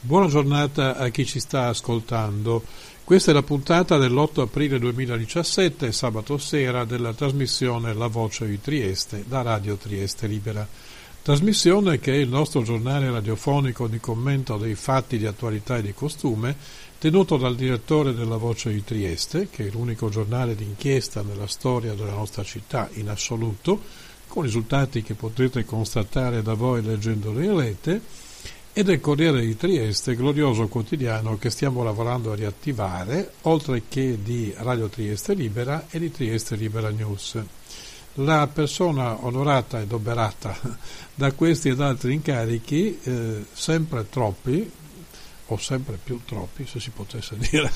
Buona giornata a chi ci sta ascoltando. Questa è la puntata dell'8 aprile 2017, sabato sera, della trasmissione La Voce di Trieste, da Radio Trieste Libera. Trasmissione che è il nostro giornale radiofonico di commento dei fatti di attualità e di costume, tenuto dal direttore della Voce di Trieste, che è l'unico giornale d'inchiesta nella storia della nostra città in assoluto, con risultati che potrete constatare da voi leggendolo in rete, e del Corriere di Trieste, glorioso quotidiano che stiamo lavorando a riattivare, oltre che di Radio Trieste Libera e di Trieste Libera News. La persona onorata ed oberata da questi ed altri incarichi, sempre troppi, o sempre più troppi, se si potesse dire,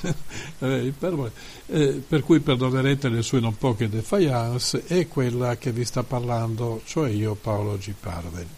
per cui perdonerete le sue non poche defiance, è quella che vi sta parlando, cioè io, Paolo G. Parve.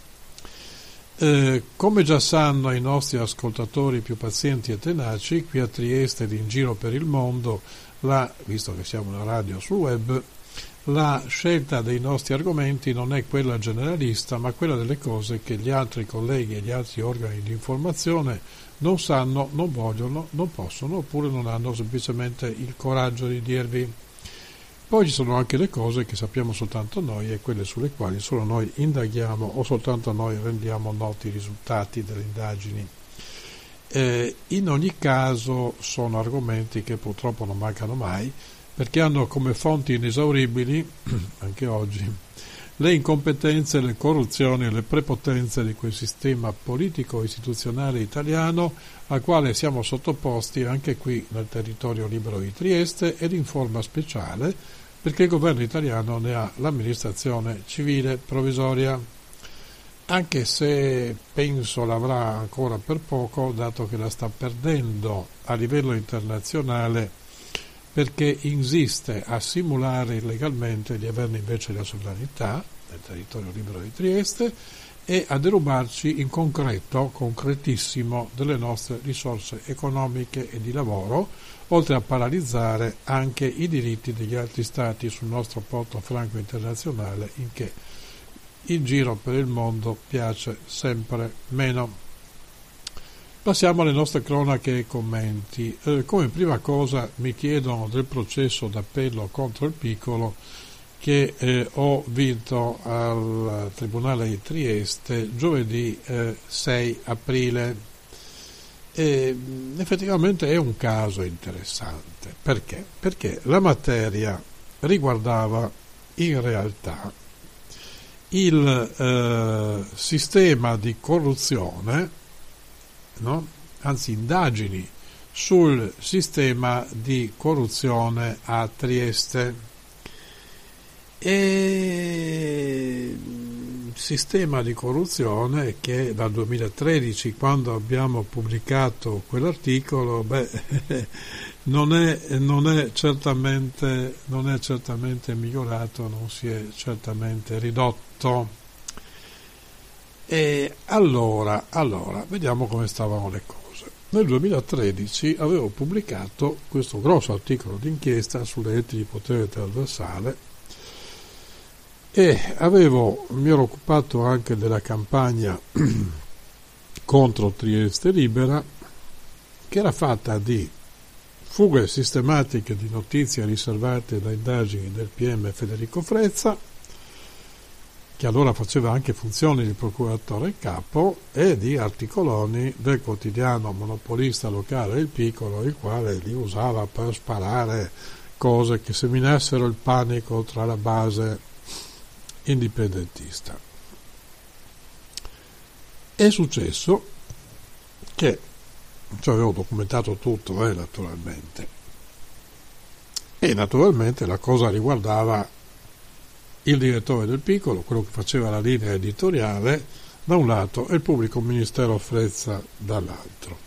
Come già sanno i nostri ascoltatori più pazienti e tenaci, qui a Trieste ed in giro per il mondo, visto che siamo una radio sul web, la scelta dei nostri argomenti non è quella generalista, ma quella delle cose che gli altri colleghi e gli altri organi di informazione non sanno, non vogliono, non possono, oppure non hanno semplicemente il coraggio di dirvi. Poi ci sono anche le cose che sappiamo soltanto noi e quelle sulle quali solo noi indaghiamo o soltanto noi rendiamo noti i risultati delle indagini. In ogni caso sono argomenti che purtroppo non mancano mai, perché hanno come fonti inesauribili, anche oggi, le incompetenze, le corruzioni e le prepotenze di quel sistema politico-istituzionale italiano al quale siamo sottoposti anche qui nel territorio libero di Trieste ed in forma speciale, perché il governo italiano ne ha l'amministrazione civile provvisoria, anche se penso l'avrà ancora per poco, dato che la sta perdendo a livello internazionale, perché insiste a simulare illegalmente di averne invece la sovranità nel territorio libero di Trieste e a derubarci in concreto, concretissimo, delle nostre risorse economiche e di lavoro, oltre a paralizzare anche i diritti degli altri stati sul nostro porto franco internazionale, in che il giro per il mondo piace sempre meno. Passiamo alle nostre cronache e commenti. Come prima cosa mi chiedono del processo d'appello contro il Piccolo che ho vinto al Tribunale di Trieste giovedì 6 aprile. E effettivamente è un caso interessante. Perché? Perché la materia riguardava in realtà il sistema di corruzione, no? Anzi indagini sul sistema di corruzione a Trieste. E sistema di corruzione che dal 2013, quando abbiamo pubblicato quell'articolo, non è certamente migliorato, non si è certamente ridotto. E allora vediamo come stavano le cose. Nel 2013 avevo pubblicato questo grosso articolo d'inchiesta sulle reti di potere trasversale e mi ero occupato anche della campagna contro Trieste Libera, che era fatta di fughe sistematiche di notizie riservate da indagini del PM Federico Frezza, che allora faceva anche funzioni di procuratore capo, e di articoloni del quotidiano monopolista locale Il Piccolo, il quale li usava per sparare cose che seminassero il panico tra la base indipendentista. È successo che avevo documentato tutto, naturalmente, e naturalmente la cosa riguardava il direttore del Piccolo, quello che faceva la linea editoriale da un lato e il pubblico ministero Frezza dall'altro.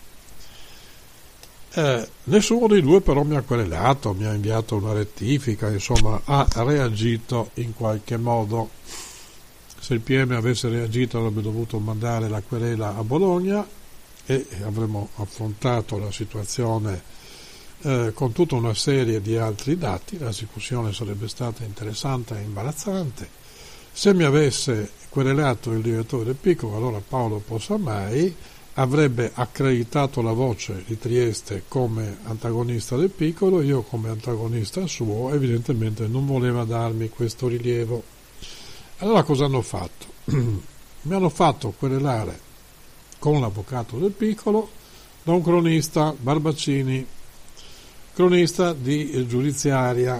Nessuno dei due però mi ha querelato, mi ha inviato una rettifica, insomma ha reagito in qualche modo. Se il PM avesse reagito avrebbe dovuto mandare la querela a Bologna e avremmo affrontato la situazione con tutta una serie di altri dati. La discussione sarebbe stata interessante e imbarazzante. Se mi avesse querelato il direttore del Piccolo, allora Paolo Possamai, avrebbe accreditato la voce di Trieste come antagonista del Piccolo, io come antagonista suo, evidentemente non voleva darmi questo rilievo. Allora cosa hanno fatto? Mi hanno fatto querelare con l'avvocato del Piccolo da un cronista, Barbaccini, cronista di giudiziaria,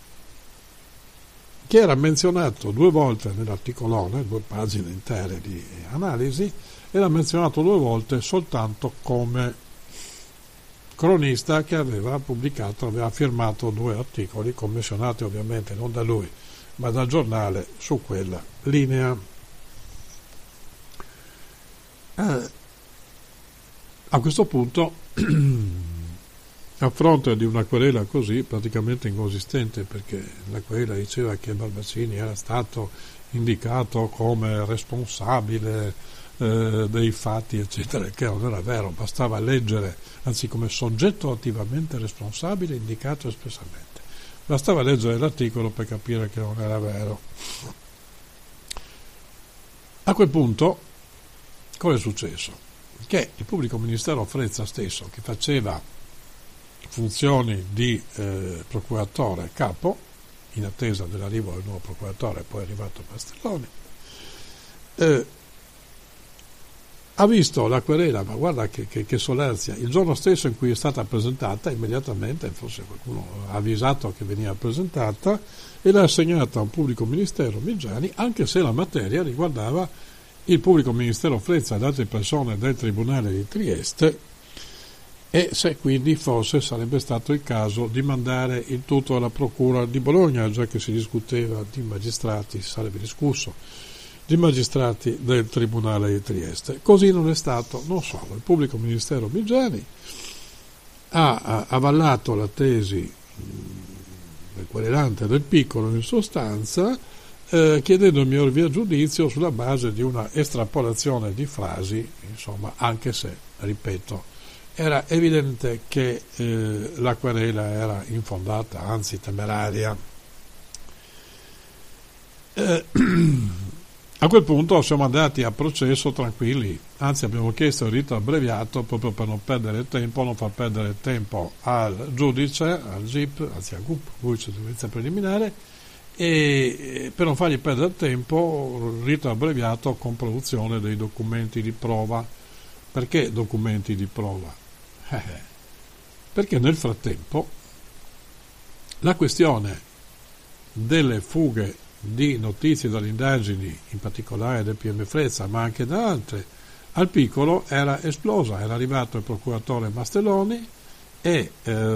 che era menzionato 2 volte nell'articolone, 2 pagine intere di analisi, era menzionato 2 volte soltanto come cronista che aveva firmato 2 articoli, commissionati ovviamente non da lui, ma dal giornale su quella linea. A questo punto, a fronte di una querela così praticamente inconsistente, perché la querela diceva che Barbaccini era stato indicato come responsabile dei fatti eccetera, che non era vero, bastava leggere, anzi come soggetto attivamente responsabile indicato espressamente, bastava leggere l'articolo per capire che non era vero. A quel punto cosa è successo? Che il pubblico ministero Frezza stesso, che faceva funzioni di procuratore capo, in attesa dell'arrivo del nuovo procuratore, poi è arrivato Mastelloni, ha visto la querela, ma guarda che solerzia, il giorno stesso in cui è stata presentata, immediatamente, forse qualcuno ha avvisato che veniva presentata, e l'ha assegnata a un pubblico ministero Miggiani, anche se la materia riguardava il pubblico ministero Frezza ed altre persone del Tribunale di Trieste, e se quindi forse sarebbe stato il caso di mandare il tutto alla Procura di Bologna, già che si discuteva di magistrati, si sarebbe discusso di magistrati del Tribunale di Trieste. Così non è stato. Non solo, il pubblico ministero Miggiani ha avallato la tesi del querelante del Piccolo in sostanza, chiedendo il mio rinvio a giudizio sulla base di una estrapolazione di frasi, insomma, anche se, ripeto, era evidente che la querela era infondata, anzi temeraria. A quel punto siamo andati a processo tranquilli, anzi abbiamo chiesto il rito abbreviato proprio per non perdere tempo, non far perdere tempo al giudice, al GIP, anzi al GUP, giudice di giudizia preliminare, e per non fargli perdere tempo il rito abbreviato con produzione dei documenti di prova. Perché documenti di prova? Perché nel frattempo la questione delle fughe di notizie dalle indagini, in particolare del PM Frezza, ma anche da altre, al Piccolo era esplosa. Era arrivato il procuratore Mastelloni e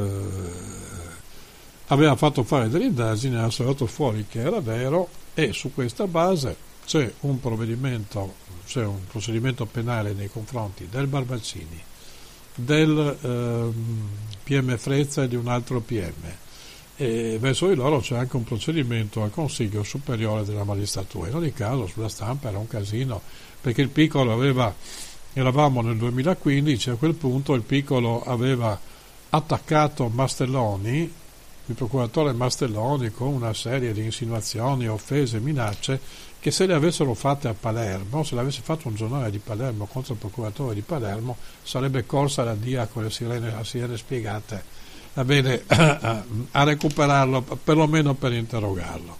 aveva fatto fare delle indagini, ha salvato fuori che era vero, e su questa base c'è un procedimento penale nei confronti del Barbaccini, del PM Frezza e di un altro PM. E verso di loro c'è anche un procedimento al Consiglio Superiore della Magistratura. In ogni caso sulla stampa era un casino, perché il Piccolo eravamo nel 2015, a quel punto il Piccolo aveva attaccato Mastelloni, il procuratore Mastelloni, con una serie di insinuazioni, offese, minacce, che se le avessero fatte a Palermo, se l'avesse fatto un giornale di Palermo contro il procuratore di Palermo, sarebbe corsa la DIA con le sirene spiegate, va bene, a recuperarlo, perlomeno per interrogarlo.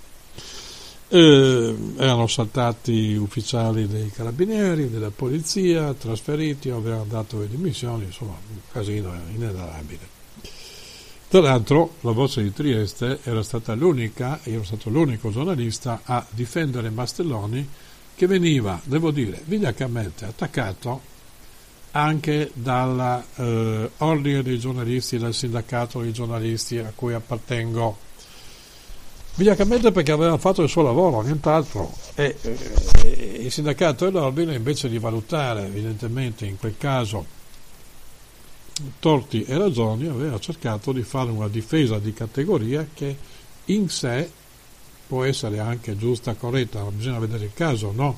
Erano saltati ufficiali dei carabinieri, della polizia, trasferiti, avevano dato le dimissioni, insomma un casino inenarrabile. Tra l'altro la Voce di Trieste era stata l'unica, io ero stato l'unico giornalista a difendere Mastelloni, che veniva, devo dire, vigliaccamente attaccato anche dall'ordine dei giornalisti, dal sindacato dei giornalisti a cui appartengo, vigliaccamente perché aveva fatto il suo lavoro, nient'altro, e il sindacato e l'ordine, invece di valutare evidentemente in quel caso torti e ragioni, aveva cercato di fare una difesa di categoria che in sé può essere anche giusta, corretta, ma bisogna vedere il caso, no?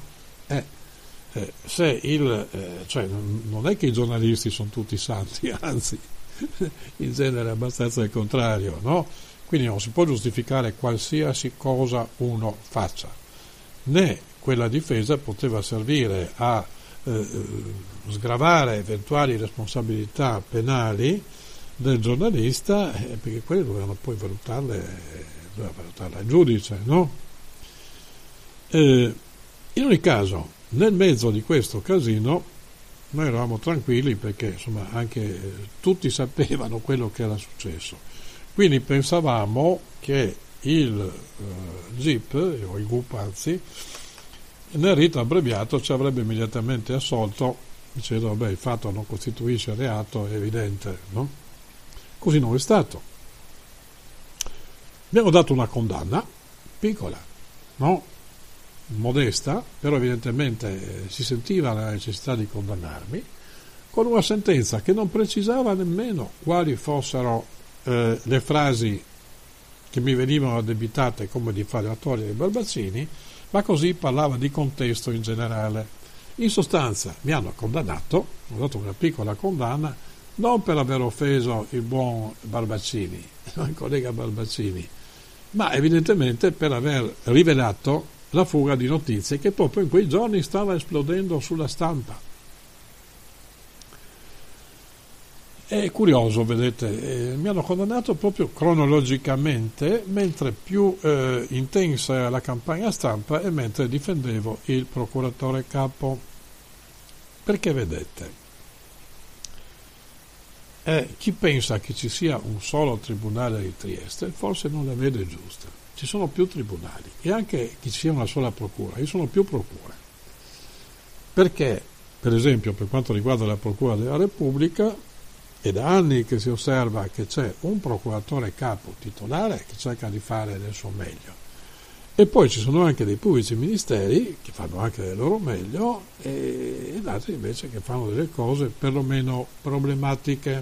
Cioè non è che i giornalisti sono tutti santi, anzi in genere è abbastanza il contrario, no? Quindi non si può giustificare qualsiasi cosa uno faccia, né quella difesa poteva servire a sgravare eventuali responsabilità penali del giornalista, perché quelle dovevano poi valutarle il giudice, no? In ogni caso, nel mezzo di questo casino noi eravamo tranquilli perché insomma anche tutti sapevano quello che era successo, quindi pensavamo che il GIP o il GUP anzi nel rito abbreviato ci avrebbe immediatamente assolto dicendo vabbè il fatto non costituisce reato, è evidente, no? Così non è stato. Abbiamo dato una condanna piccola, no? Modesta, però evidentemente si sentiva la necessità di condannarmi, con una sentenza che non precisava nemmeno quali fossero le frasi che mi venivano addebitate come diffamatorie dei Barbazzini, ma così parlava di contesto in generale. In sostanza mi hanno condannato, ho dato una piccola condanna, non per aver offeso il buon Barbazzini, il collega Barbazzini, ma evidentemente per aver rivelato la fuga di notizie che proprio in quei giorni stava esplodendo sulla stampa. È curioso, vedete, mi hanno condannato proprio cronologicamente, mentre più intensa era la campagna stampa e mentre difendevo il procuratore capo. Perché vedete, chi pensa che ci sia un solo tribunale di Trieste forse non la vede giusta. Ci sono più tribunali e anche che ci sia una sola procura, ci sono più procure. Perché, per esempio, per quanto riguarda la Procura della Repubblica, è da anni che si osserva che c'è un procuratore capo titolare che cerca di fare del suo meglio. E poi ci sono anche dei pubblici ministeri che fanno anche del loro meglio e altri invece che fanno delle cose perlomeno problematiche.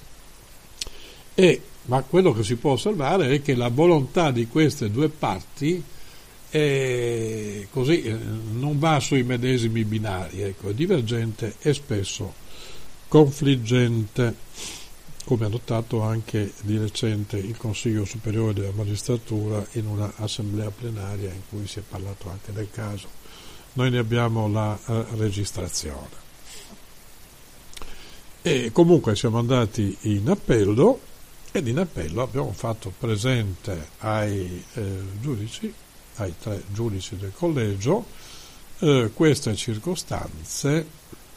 Ma quello che si può osservare è che la volontà di queste due parti non va sui medesimi binari, ecco, è divergente e spesso confliggente, come ha notato anche di recente il Consiglio Superiore della Magistratura in una assemblea plenaria in cui si è parlato anche del caso. Noi ne abbiamo la registrazione. E comunque siamo andati in appello ed in appello abbiamo fatto presente ai giudici, ai 3 giudici del collegio, queste circostanze,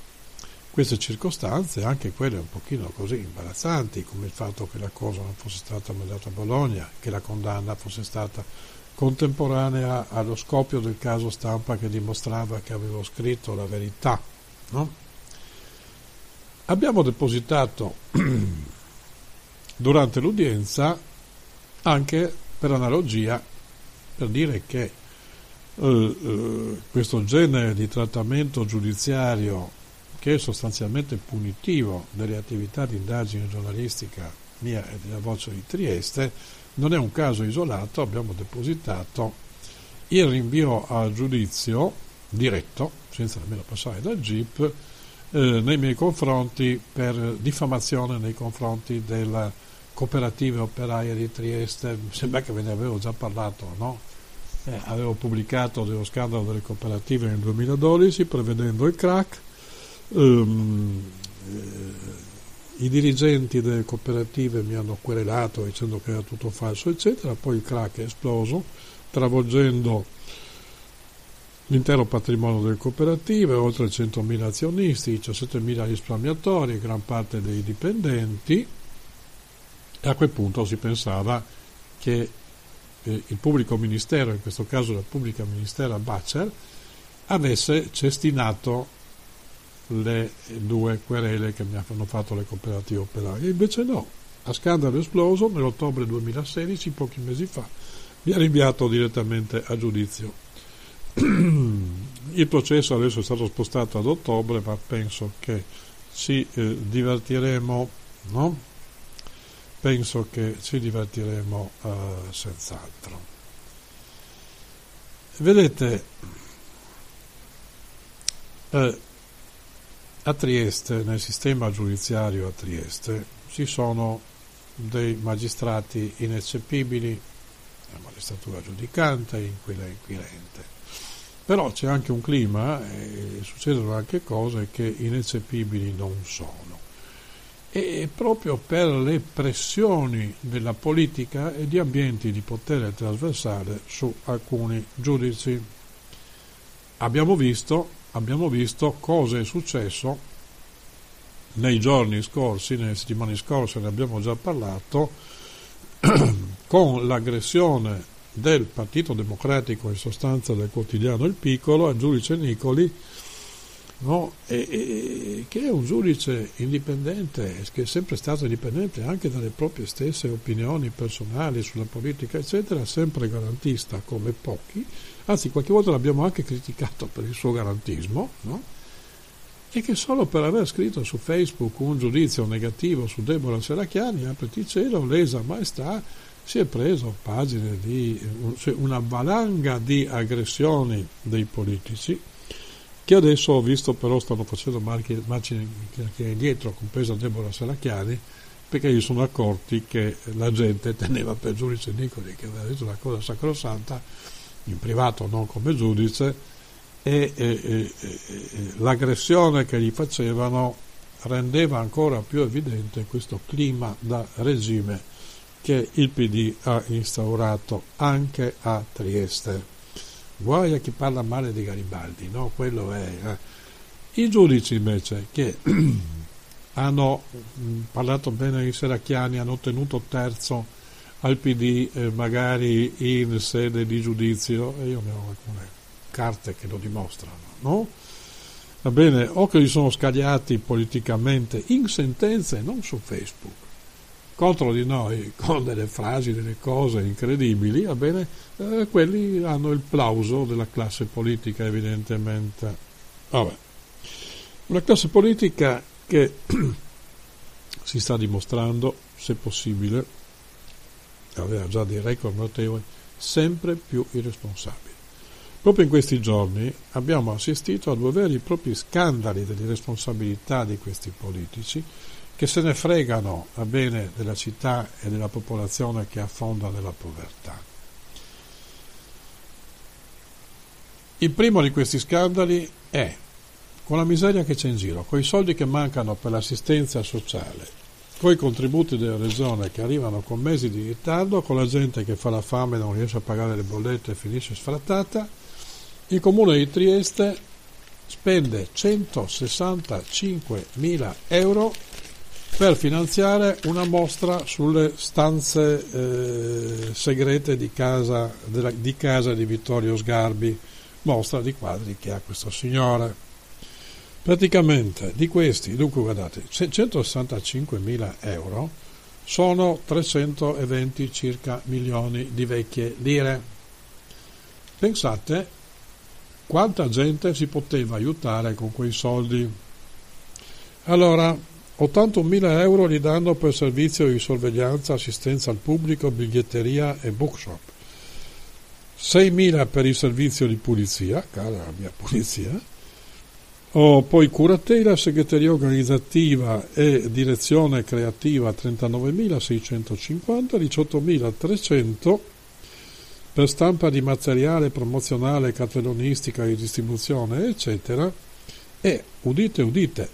anche quelle un pochino così imbarazzanti, come il fatto che la cosa non fosse stata mandata a Bologna, che la condanna fosse stata contemporanea allo scoppio del caso stampa che dimostrava che avevo scritto la verità, no? Abbiamo depositato durante l'udienza anche per analogia, per dire che questo genere di trattamento giudiziario che è sostanzialmente punitivo delle attività di indagine giornalistica mia e della Voce di Trieste non è un caso isolato. Abbiamo depositato il rinvio a giudizio diretto, senza nemmeno passare dal GIP, nei miei confronti per diffamazione nei confronti della Cooperativa Operaia di Trieste. Mi sembra che ve ne avevo già parlato, no? Avevo pubblicato dello scandalo delle cooperative nel 2012 prevedendo il crack. I dirigenti delle cooperative mi hanno querelato dicendo che era tutto falso eccetera, poi il crack è esploso travolgendo l'intero patrimonio delle cooperative, oltre 100.000 azionisti, 17.000 risparmiatori, gran parte dei dipendenti, e a quel punto si pensava che il pubblico ministero, in questo caso la pubblica ministera Bacher, avesse cestinato le 2 querele che mi hanno fatto le cooperative operaie. Invece no, a scandalo esploso nell'ottobre 2016, pochi mesi fa, mi ha rinviato direttamente a giudizio. Il processo adesso è stato spostato ad ottobre, ma penso che ci divertiremo, no? Penso che ci divertiremo senz'altro. Vedete, a Trieste, nel sistema giudiziario a Trieste, ci sono dei magistrati ineccepibili, la magistratura giudicante e quella inquirente. Però c'è anche un clima e succedono anche cose che ineccepibili non sono. E proprio per le pressioni della politica e di ambienti di potere trasversale su alcuni giudici. Abbiamo visto cosa è successo nei giorni scorsi, nelle settimane scorse, ne abbiamo già parlato, con l'aggressione del Partito Democratico, in sostanza del quotidiano Il Piccolo, al giudice Nicoli, no? Che è un giudice indipendente, che è sempre stato indipendente anche dalle proprie stesse opinioni personali sulla politica, eccetera, sempre garantista come pochi, anzi qualche volta l'abbiamo anche criticato per il suo garantismo, no? E che solo per aver scritto su Facebook un giudizio negativo su Deborah Serracchiani, apriti cielo, lesa maestà, si è preso pagine di una valanga di aggressioni dei politici, che adesso ho visto però stanno facendo marce indietro, compresa Deborah Serracchiani, perché gli sono accorti che la gente teneva per giudice Nicoli, che aveva detto una cosa sacrosanta, in privato non come giudice, e l'aggressione che gli facevano rendeva ancora più evidente questo clima da regime che il PD ha instaurato anche a Trieste. Guai a chi parla male di Garibaldi, no? Quello è. I giudici invece che hanno parlato bene di Serracchiani, hanno ottenuto terzo al PD, magari in sede di giudizio, e io ne ho alcune carte che lo dimostrano, no? Va bene, o che li sono scagliati politicamente in sentenze, non su Facebook, contro di noi, con delle frasi, delle cose incredibili, va bene, quelli hanno il plauso della classe politica, evidentemente. Vabbè. Una classe politica che si sta dimostrando, se possibile, aveva già dei record notevoli, sempre più irresponsabili. Proprio in questi giorni abbiamo assistito a due veri e propri scandali dell'irresponsabilità di questi politici che se ne fregano, va bene, della città e della popolazione che affonda nella povertà. Il primo di questi scandali è con la miseria che c'è in giro, con i soldi che mancano per l'assistenza sociale, con i contributi della regione che arrivano con mesi di ritardo, con la gente che fa la fame e non riesce a pagare le bollette e finisce sfrattata. Il comune di Trieste spende 165.000 euro per finanziare una mostra sulle stanze segrete di casa di Vittorio Sgarbi, mostra di quadri che ha questo signore. Praticamente di questi, dunque guardate, 165.000 euro sono 320 circa milioni di vecchie lire. Pensate quanta gente si poteva aiutare con quei soldi. Allora, 81.000 euro li danno per servizio di sorveglianza, assistenza al pubblico, biglietteria e bookshop. 6.000 per il servizio di pulizia, cara la mia pulizia, poi curatela, segreteria organizzativa e direzione creativa 39.650, 18.300 per stampa di materiale promozionale, cartellonistica e distribuzione, eccetera, e, udite,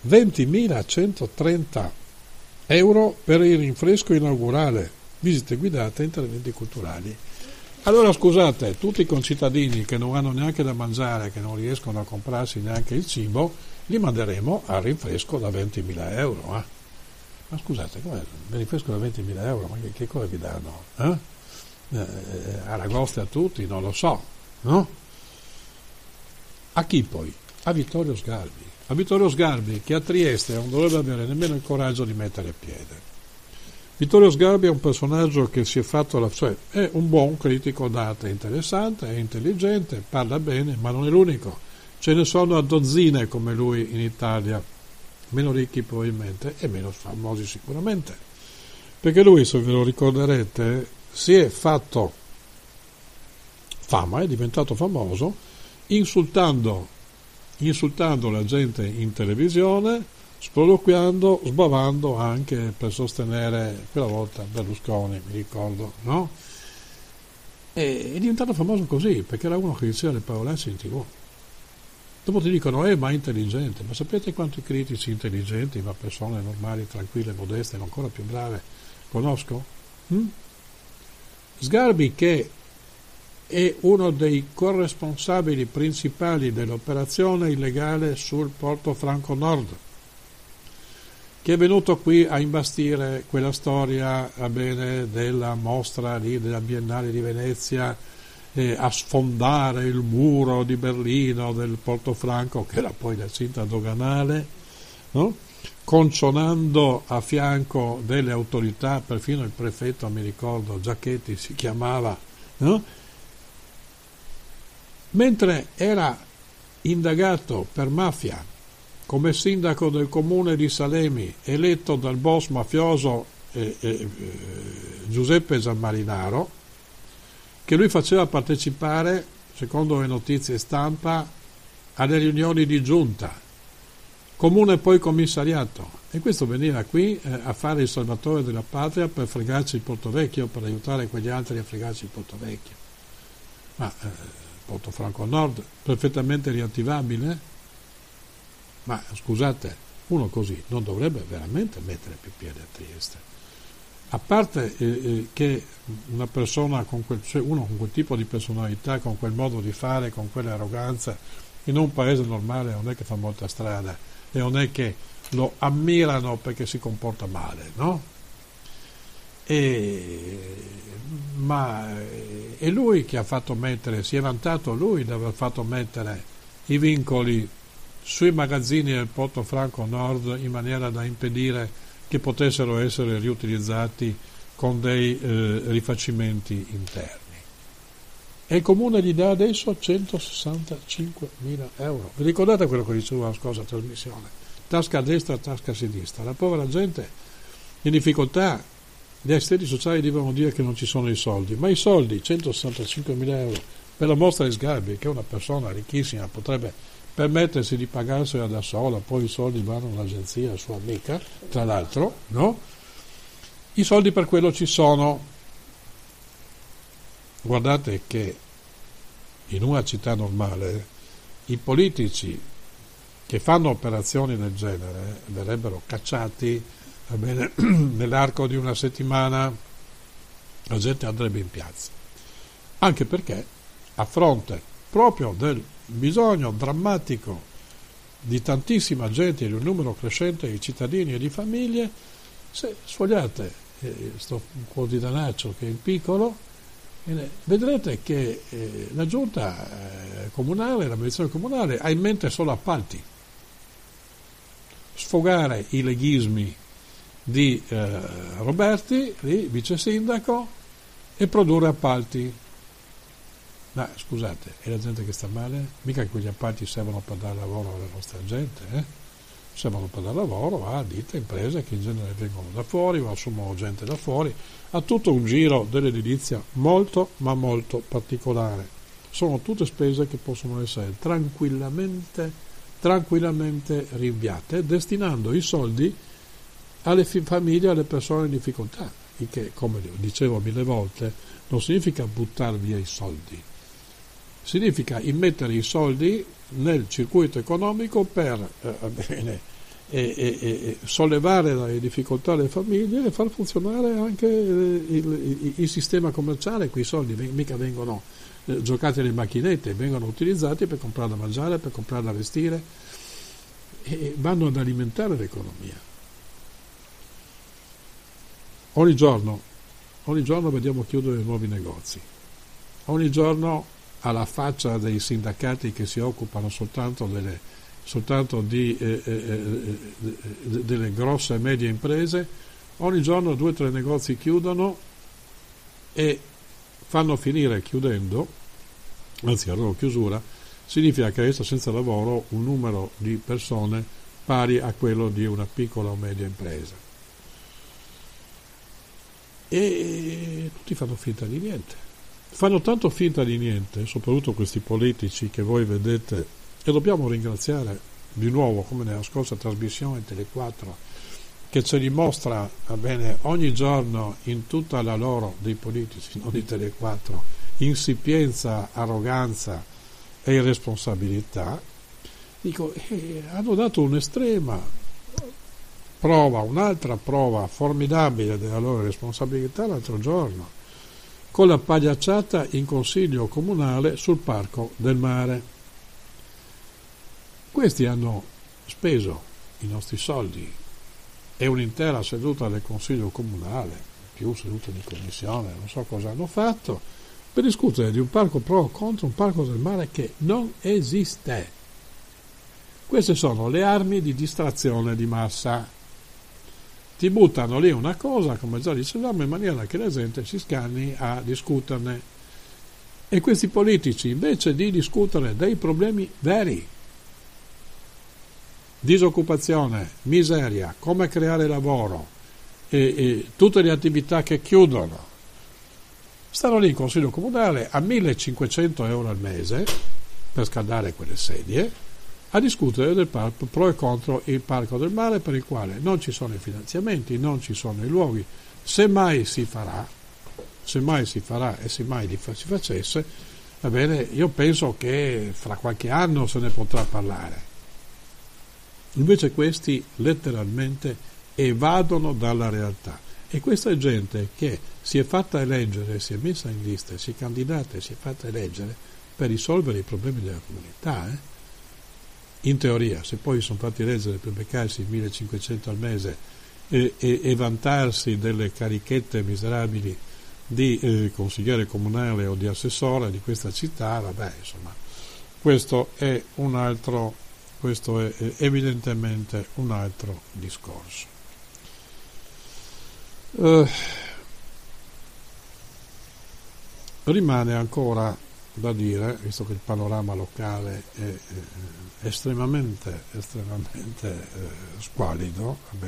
20.130 euro per il rinfresco inaugurale, visite guidate e interventi culturali. Allora scusate, tutti i concittadini che non hanno neanche da mangiare, che non riescono a comprarsi neanche il cibo, li manderemo al rinfresco da 20.000 euro. Ma scusate, com'è? Il rinfresco da 20.000 euro, ma che cosa vi danno? Aragoste a tutti, non lo so, no? A chi poi? A Vittorio Sgarbi. A Vittorio Sgarbi, che a Trieste non dovrebbe avere nemmeno il coraggio di mettere piede. Vittorio Sgarbi è un personaggio che si è fatto, cioè è un buon critico d'arte, interessante, è intelligente, parla bene, ma non è l'unico. Ce ne sono a dozzine come lui in Italia, meno ricchi probabilmente e meno famosi sicuramente. Perché lui, se ve lo ricorderete, si è fatto fama, è diventato famoso, insultando la gente in televisione, sproloquiando, sbavando anche per sostenere quella volta Berlusconi, mi ricordo, no? E è diventato famoso così, perché era uno che diceva le parolacce in TV. Dopo ti dicono, ma è intelligente. Ma sapete quanti critici intelligenti, ma persone normali, tranquille, modeste, ma ancora più brave, conosco? Sgarbi, che è uno dei corresponsabili principali dell'operazione illegale sul Porto Franco Nord, che è venuto qui a imbastire quella storia, va bene, della mostra lì, della Biennale di Venezia, a sfondare il muro di Berlino del Porto Franco, che era poi la cinta doganale, no? Concionando a fianco delle autorità, perfino il prefetto, mi ricordo, Giacchetti si chiamava, no? Mentre era indagato per mafia come sindaco del comune di Salemi, eletto dal boss mafioso Giuseppe Gianmarinaro, che lui faceva partecipare, secondo le notizie stampa, alle riunioni di giunta, comune poi commissariato, e questo veniva qui a fare il salvatore della patria per fregarci il Portovecchio, per aiutare quegli altri a fregarci il Portovecchio. Ma Porto Franco Nord, perfettamente riattivabile? Ma scusate, uno così non dovrebbe veramente mettere più piede a Trieste. A parte che una persona uno con quel tipo di personalità, con quel modo di fare, con quell'arroganza, in un paese normale non è che fa molta strada e non è che lo ammirano perché si comporta male, no? Ma è lui che ha fatto mettere, si è vantato lui di aver fatto mettere i vincoli sui magazzini del Porto Franco Nord in maniera da impedire che potessero essere riutilizzati con dei rifacimenti interni. E il comune gli dà adesso 165.000 euro. Vi ricordate quello che dicevo alla scorsa trasmissione? Tasca a destra, tasca a sinistra. La povera gente in difficoltà, gli assistenti sociali devono dire che non ci sono i soldi, ma i soldi, 165.000 euro, per la mostra di Sgarbi, che è una persona ricchissima, potrebbe permettersi di pagarsela da sola, poi i soldi vanno all'agenzia sua amica, tra l'altro, no? I soldi per quello ci sono. Guardate che in una città normale i politici che fanno operazioni del genere verrebbero cacciati, va bene, nell'arco di una settimana la gente andrebbe in piazza, anche perché a fronte proprio del bisogno drammatico di tantissima gente, di un numero crescente di cittadini e di famiglie, se sfogliate sto quotidianaccio che è il Piccolo, vedrete che la giunta comunale, l'amministrazione comunale ha in mente solo appalti, sfogare i leghismi di Roberti, lì, vice sindaco, e produrre appalti. Ma scusate, è la gente che sta male? Mica quegli appalti servono per dare lavoro alla nostra gente, servono per dare lavoro a ditte, imprese che in genere vengono da fuori o assumono gente da fuori, a tutto un giro dell'edilizia molto ma molto particolare. Sono tutte spese che possono essere tranquillamente rinviate, destinando i soldi alle famiglie, alle persone in difficoltà, il che, come dicevo 1000 volte, non significa buttare via i soldi, significa immettere i soldi nel circuito economico per sollevare dalle difficoltà le famiglie e far funzionare anche il sistema commerciale. Quei soldi mica vengono giocati alle macchinette, vengono utilizzati per comprare da mangiare, per comprare da vestire, e vanno ad alimentare l'economia. Ogni giorno vediamo chiudere nuovi negozi, ogni giorno, alla faccia dei sindacati che si occupano soltanto delle grosse e medie imprese, ogni giorno 2 o 3 negozi chiudono e fanno finire chiudendo, anzi la loro chiusura significa che resta senza lavoro un numero di persone pari a quello di una piccola o media impresa. E tutti fanno finta di niente. Fanno tanto finta di niente, soprattutto questi politici che voi vedete, e dobbiamo ringraziare di nuovo, come nella scorsa trasmissione Tele4, che ce li mostra, va bene, ogni giorno in tutta la loro, dei politici, non di Tele4, insipienza, arroganza e irresponsabilità, Dico, hanno dato un'estrema prova, un'altra prova formidabile della loro responsabilità l'altro giorno, con la pagliacciata in consiglio comunale sul Parco del Mare. Questi hanno speso i nostri soldi e un'intera seduta del consiglio comunale, più sedute di commissione, non so cosa hanno fatto, per discutere di un parco pro o contro un parco del mare che non esiste. Queste sono le armi di distrazione di massa. Ti buttano lì una cosa, come già dicevamo, in maniera che la gente si scanni a discuterne. E questi politici, invece di discutere dei problemi veri, disoccupazione, miseria, come creare lavoro e tutte le attività che chiudono, stanno lì in consiglio comunale a 1.500 euro al mese per scaldare quelle sedie, a discutere del pro e contro il Parco del Mare, per il quale non ci sono i finanziamenti, non ci sono i luoghi. Semmai si farà e semmai si facesse, va bene, io penso che fra qualche anno se ne potrà parlare. Invece questi letteralmente evadono dalla realtà. E questa è gente che si è fatta eleggere, si è messa in lista, si è candidata e si è fatta eleggere per risolvere i problemi della comunità, In teoria, se poi sono fatti eleggere per beccarsi 1.500 al mese e vantarsi delle carichette miserabili di consigliere comunale o di assessore di questa città, vabbè, insomma, questo è evidentemente un altro discorso. Rimane ancora da dire, visto che il panorama locale è estremamente squallido, va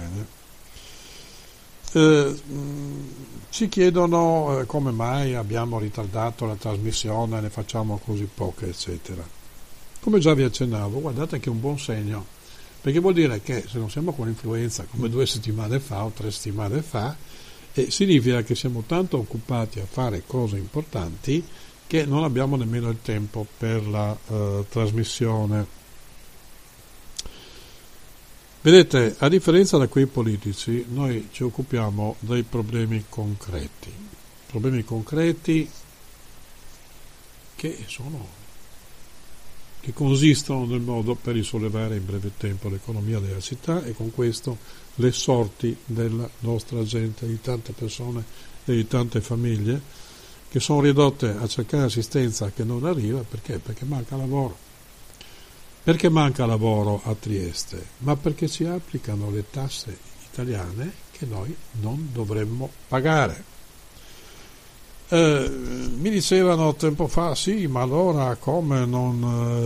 bene, ci chiedono come mai abbiamo ritardato la trasmissione, ne facciamo così poche, eccetera. Come già vi accennavo, guardate che è un buon segno, perché vuol dire che se non siamo con l'influenza come 2 settimane fa o 3 settimane fa, significa che siamo tanto occupati a fare cose importanti che non abbiamo nemmeno il tempo per la trasmissione. Vedete, a differenza da quei politici, noi ci occupiamo dei problemi concreti che consistono nel modo per risollevare in breve tempo l'economia della città e con questo le sorti della nostra gente, di tante persone e di tante famiglie che sono ridotte a cercare assistenza che non arriva. Perché? Perché manca lavoro. Perché manca lavoro a Trieste? Ma perché ci applicano le tasse italiane che noi non dovremmo pagare. Mi dicevano tempo fa, sì, ma allora come non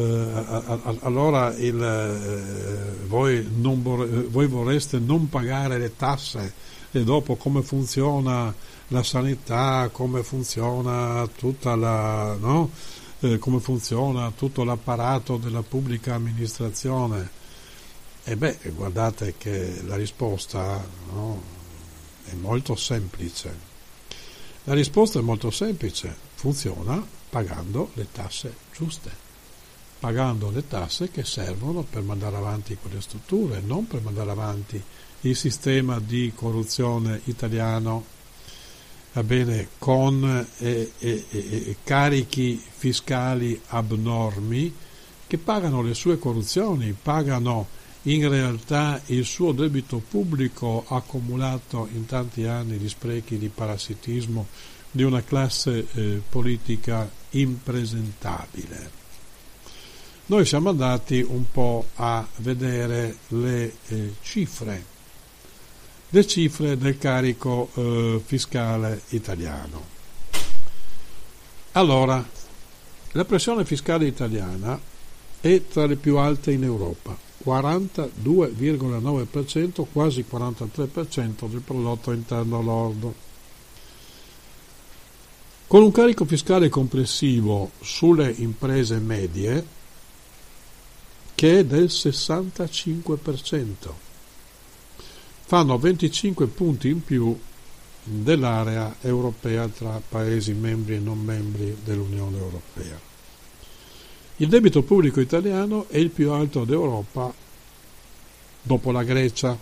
voi vorreste non pagare le tasse e dopo come funziona la sanità, come funziona come funziona tutto l'apparato della pubblica amministrazione? Guardate che la risposta è molto semplice. La risposta è molto semplice, funziona pagando le tasse giuste, pagando le tasse che servono per mandare avanti quelle strutture, non per mandare avanti il sistema di corruzione italiano, va bene, con carichi fiscali abnormi che pagano le sue corruzioni, pagano in realtà il suo debito pubblico accumulato in tanti anni di sprechi, di parassitismo di una classe politica impresentabile. Noi siamo andati un po' a vedere le cifre del carico fiscale italiano. Allora, la pressione fiscale italiana è tra le più alte in Europa. 42,9%, quasi 43% del prodotto interno lordo. Con un carico fiscale complessivo sulle imprese medie che è del 65%. Fanno 25 punti in più dell'area europea tra Paesi membri e non membri dell'Unione Europea. Il debito pubblico italiano è il più alto d'Europa dopo la Grecia,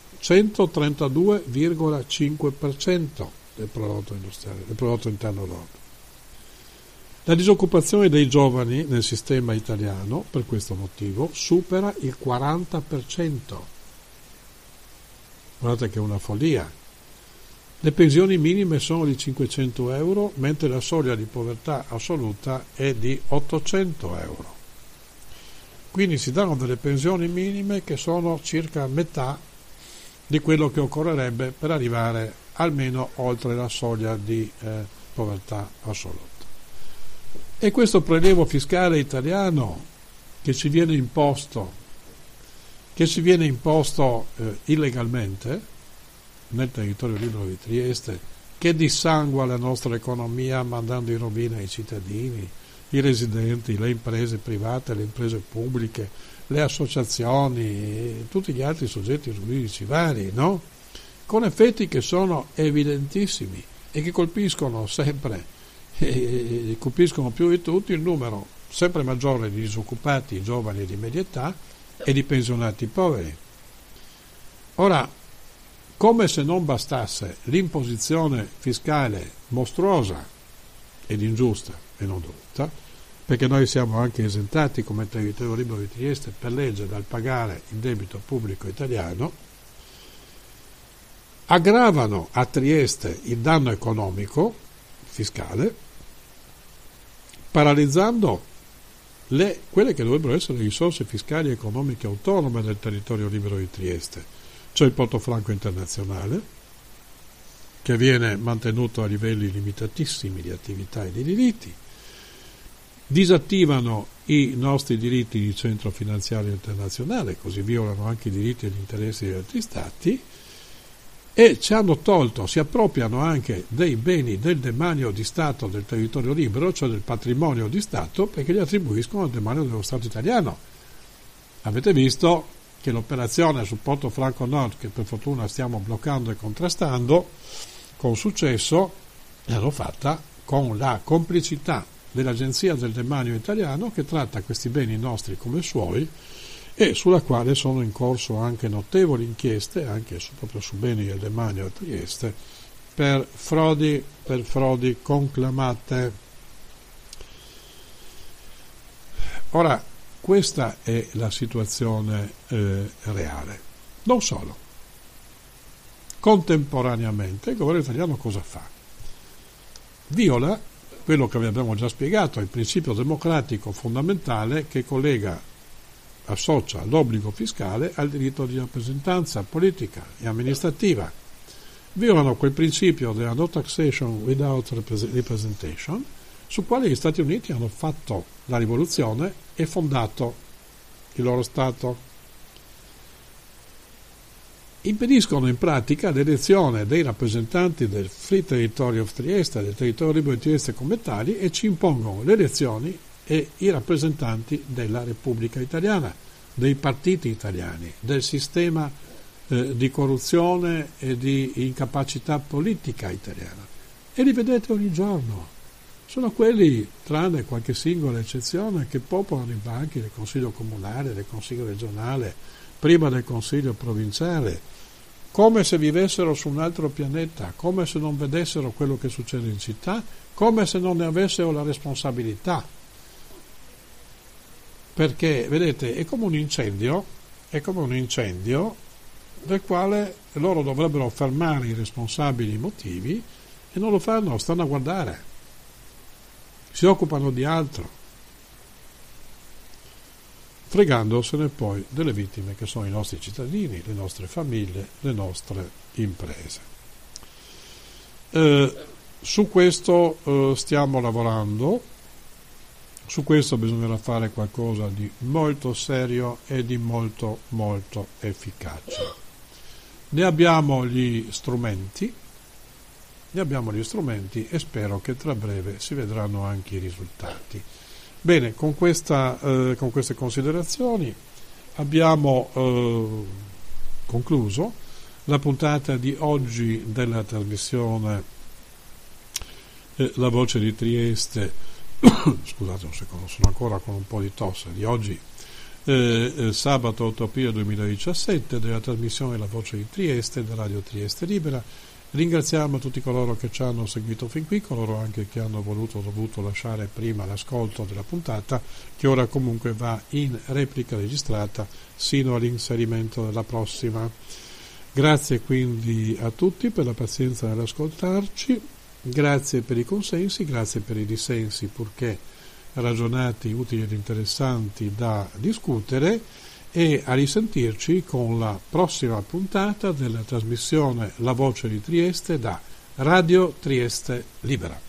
132,5% del prodotto industriale, del prodotto interno lordo. La disoccupazione dei giovani nel sistema italiano, per questo motivo, supera il 40%. Guardate che è una follia. Le pensioni minime sono di 500 euro, mentre la soglia di povertà assoluta è di 800 euro. Quindi si danno delle pensioni minime che sono circa metà di quello che occorrerebbe per arrivare almeno oltre la soglia di povertà assoluta. E questo prelievo fiscale italiano che ci viene imposto illegalmente nel territorio libero di Trieste, che dissangua la nostra economia mandando in rovina i cittadini, i residenti, le imprese private, le imprese pubbliche, le associazioni e tutti gli altri soggetti giuridici vari, no? Con effetti che sono evidentissimi e che colpiscono sempre e colpiscono più di tutti il numero sempre maggiore di disoccupati giovani di media età e di pensionati poveri. Ora, come se non bastasse l'imposizione fiscale mostruosa ed ingiusta e non dovuta, perché noi siamo anche esentati come territorio libero di Trieste per legge dal pagare il debito pubblico italiano, aggravano a Trieste il danno economico fiscale, paralizzando quelle che dovrebbero essere le risorse fiscali e economiche autonome del territorio libero di Trieste, cioè il porto franco internazionale, che viene mantenuto a livelli limitatissimi di attività e di diritti, disattivano i nostri diritti di centro finanziario internazionale, così violano anche i diritti e gli interessi di altri stati, e ci hanno tolto, si appropriano anche dei beni del demanio di Stato del territorio libero, cioè del patrimonio di Stato, perché li attribuiscono al demanio dello Stato italiano. Avete visto che l'operazione sul porto franco nord, che per fortuna stiamo bloccando e contrastando con successo, l'hanno fatta con la complicità dell'Agenzia del Demanio italiano, che tratta questi beni nostri come suoi e sulla quale sono in corso anche notevoli inchieste, anche proprio su beni del demanio a Trieste, per frodi conclamate. Ora, questa è la situazione reale. Non solo. Contemporaneamente il governo italiano cosa fa? Viola quello che vi abbiamo già spiegato, il principio democratico fondamentale che associa l'obbligo fiscale al diritto di rappresentanza politica e amministrativa. Violano quel principio della no taxation without representation, su quale gli Stati Uniti hanno fatto la rivoluzione e fondato il loro Stato. Impediscono in pratica l'elezione dei rappresentanti del Free Territory of Trieste, del territorio libero di Trieste come tali, e ci impongono le elezioni e i rappresentanti della Repubblica Italiana, dei partiti italiani, del sistema di corruzione e di incapacità politica italiana. E li vedete ogni giorno. Sono quelli, tranne qualche singola eccezione, che popolano i banchi del Consiglio Comunale, del Consiglio Regionale, prima del Consiglio Provinciale, come se vivessero su un altro pianeta, come se non vedessero quello che succede in città, come se non ne avessero la responsabilità. Perché, vedete, è come un incendio del quale loro dovrebbero fermare i responsabili motivi e non lo fanno, stanno a guardare, si occupano di altro, fregandosene poi delle vittime che sono i nostri cittadini, le nostre famiglie, le nostre imprese. Su questo stiamo lavorando. Su questo bisognerà fare qualcosa di molto serio e di molto molto efficace. Ne abbiamo gli strumenti e spero che tra breve si vedranno anche i risultati. Bene, con queste considerazioni abbiamo concluso la puntata di oggi della trasmissione La Voce di Trieste scusate un secondo, sono ancora con un po' di tosse, di oggi, sabato 8 aprile 2017, della trasmissione La Voce di Trieste, da Radio Trieste Libera. Ringraziamo tutti coloro che ci hanno seguito fin qui, coloro anche che hanno dovuto lasciare prima l'ascolto della puntata, che ora comunque va in replica registrata sino all'inserimento della prossima. Grazie quindi a tutti per la pazienza nell'ascoltarci, grazie per i consensi, grazie per i dissensi, purché ragionati, utili ed interessanti da discutere, e a risentirci con la prossima puntata della trasmissione La Voce di Trieste da Radio Trieste Libera.